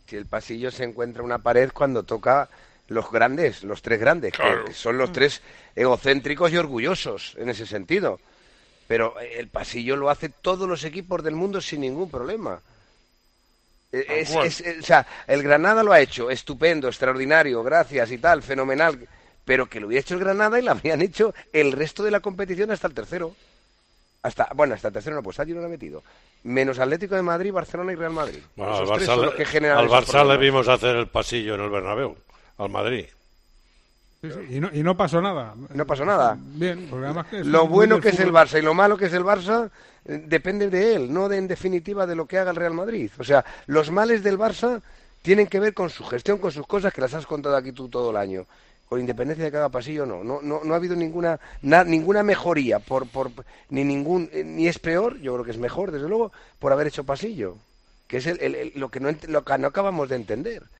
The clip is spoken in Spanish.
Si el pasillo se encuentra una pared cuando toca los grandes, los tres grandes, Claro. que son los tres egocéntricos y orgullosos en ese sentido. Pero el pasillo lo hace todos los equipos del mundo sin ningún problema. Tal cual. O sea, el Granada lo ha hecho, estupendo, extraordinario, gracias y tal, fenomenal. Pero que lo hubiera hecho el Granada y lo habrían hecho el resto de la competición hasta el tercero. Hasta el tercero no, pues allí no lo ha metido. Menos Atlético de Madrid, Barcelona y Real Madrid. Bueno, Esos tres son los que generan al esos Barça le problemas. vimos hacer el pasillo en el Bernabéu, al Madrid. Sí, sí, y no pasó nada. No pasó nada. Bien, porque además que es Lo muy bueno del que es el fútbol. Barça y lo malo que es el Barça depende de él, no de en definitiva de lo que haga el Real Madrid. O sea, los males del Barça tienen que ver con su gestión, con sus cosas que las has contado aquí tú todo el año. Con independencia de que haga pasillo, no ha habido ninguna mejoría ni es peor, yo creo que es mejor, desde luego, por haber hecho pasillo, que es lo que no acabamos de entender.